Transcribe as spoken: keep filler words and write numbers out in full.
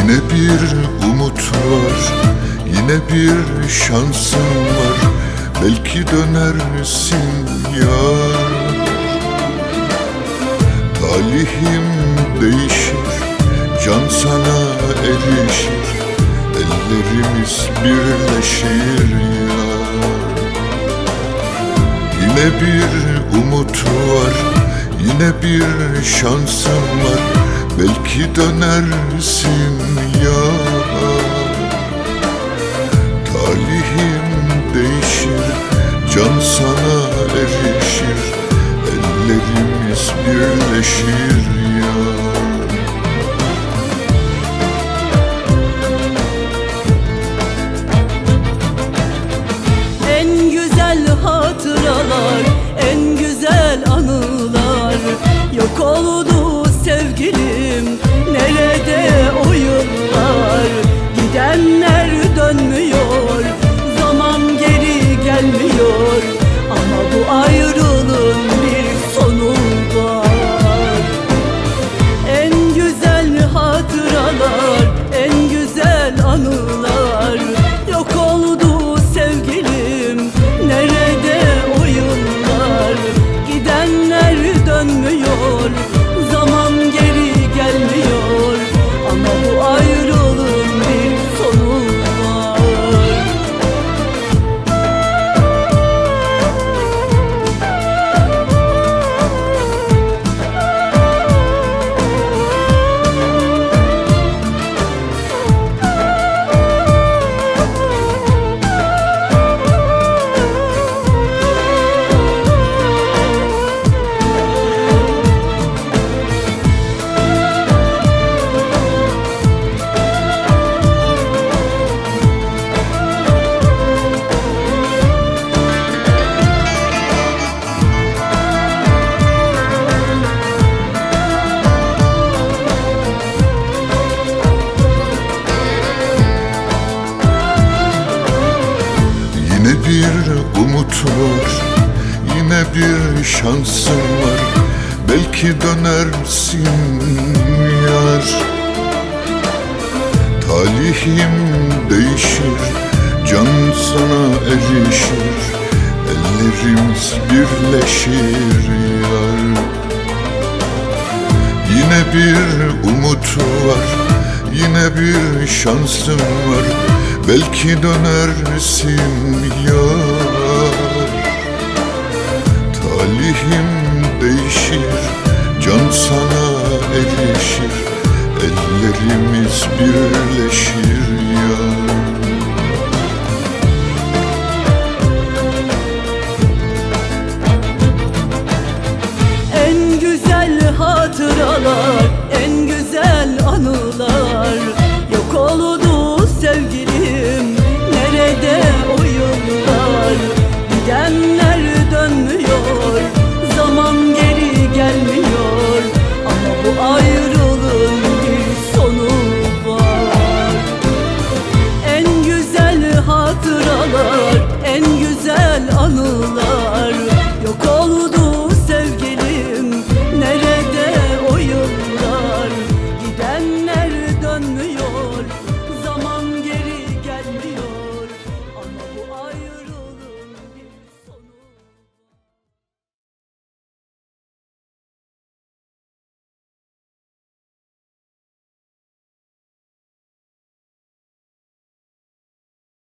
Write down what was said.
Yine bir umut var, yine bir şansın var. Belki dönersin yar. Talihim değişir, can sana erişir. Ellerimiz birleşir yar. Yine bir umut var, yine bir şansın var. Belki dönersin yar. Talihim değişir, can sana erişir. Ellerimiz birleşir yar. En güzel hatıralar, en güzel anılar yok oldu sevgilim. Nerede o yıllar? Gidenler dönmüyor, zaman geri gelmiyor. Ama bu ayrılığın bir sonu var. En güzel hatıralar, en güzel anılar yok oldu sevgilim. Nerede o yıllar? Gidenler dönmüyor, zaman geri gelmiyor. Ama bu ayrılığın bir sonu var. Yine bir umut var, yine bir şansın var. Belki dönersin yar. Talihim değişir, can sana erişir. Ellerimiz birleşir yar. Yine bir umut var, yine bir şansın var. Belki dönersin yar. Talihim değişir, can sana erişir. Ellerimiz birleşir.